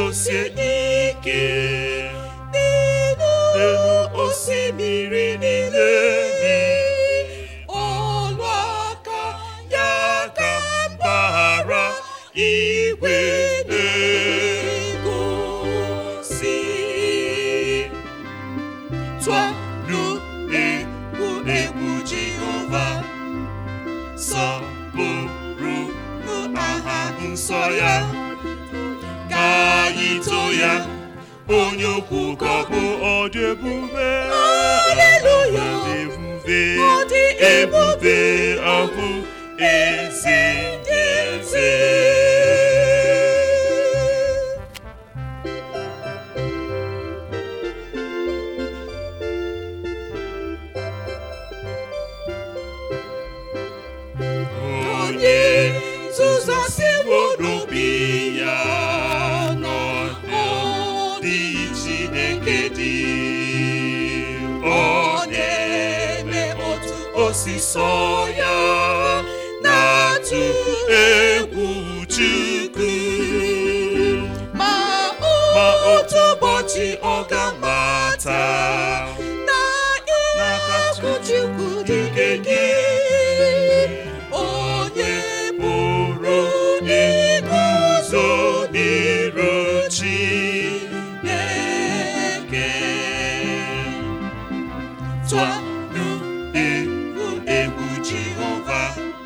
guzosie ike n'elu osimiri niile. Ọlụ aka ya ka mbara igwe na-egosi. Tụọnụ egwu Jehova, sọpụrụ aha nsọ ya, ka anyị too ya, onye ukwu ka ọ bụ, ọ dị ebube. Haleluya! Ọ dị ebube, ọ bụ eze ndị eze. Onye tụzasiwo n'obi ya n'ọdị Chineke dị, ọ na-eme otu osisọ ya, na-atụ egwu Chukwu. Ma otu ụbọchị ọ ga-amata na n'aka Chukwu dị ike gị, onye pụrụ iguzo n'iru Chineke. Tụọnụ egwu Jehova,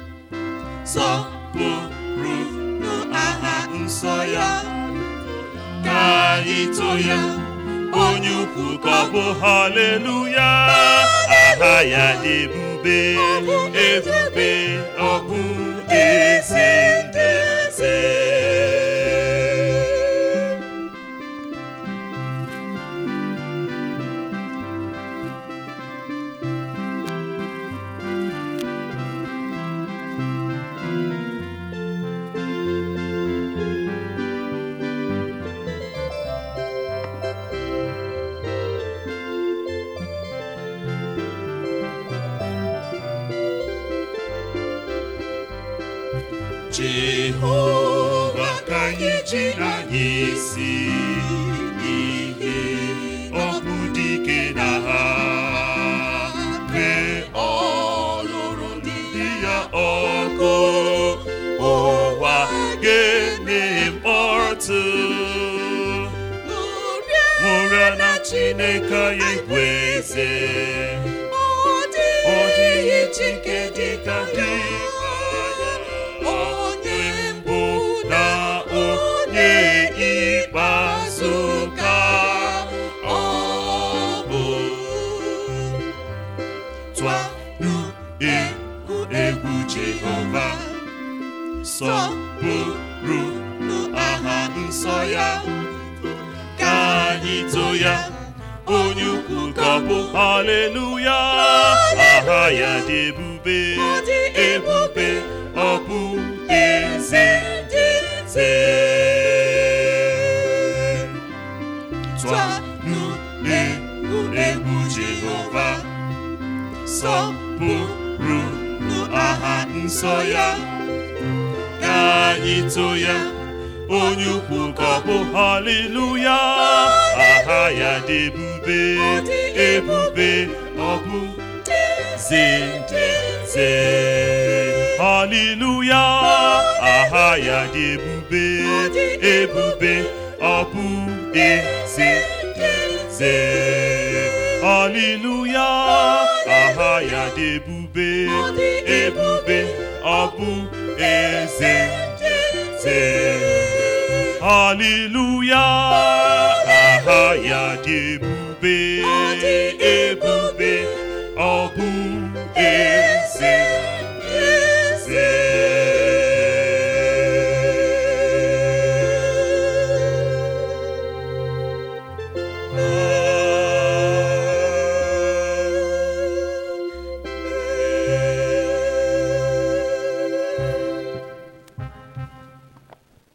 sọpụrụnụ aha nsọ ya, ka anyị too ya, onye ukwu ka ọ bụ. Haleluya! Aha ya dị ebube, ebube, ọ bụ eze ndị eze. Jehova ka anyị ji anyị isi ihe, ọ bụ dike na ha, mgbe ọ lụrụ ndị ya ọgụ, ụwa ga-eme mkpọtụ. Ṅụrịa na Chineke anyị bụ eze, ọ dịghị Chike dịka gị. Tụọnụ egwu Jehova, sọpụrụnụ aha nsọ ya, ka anyị too ya, onye ukwu ka ọ bụ. Haleluya! Aha ya dị ebube, ebube, ọ bụ eze ndị eze. Tụọnụ egwu Jehova, sọpụrụnụ aha nsọ ya, ka anyị too ya, onye ukwu ka ọ bụ. Haleluya! Aha ya dị ebube, ebube, ọ bụ eze ndị eze. Haleluya! Aha ya dị ebube, ebube, ọ bụ eze ndị eze. Haleluya! Aha ya dị ebube, ebube, ọ bụ eze ndị eze. Haleluya! Aha ya dị ebube, ebube.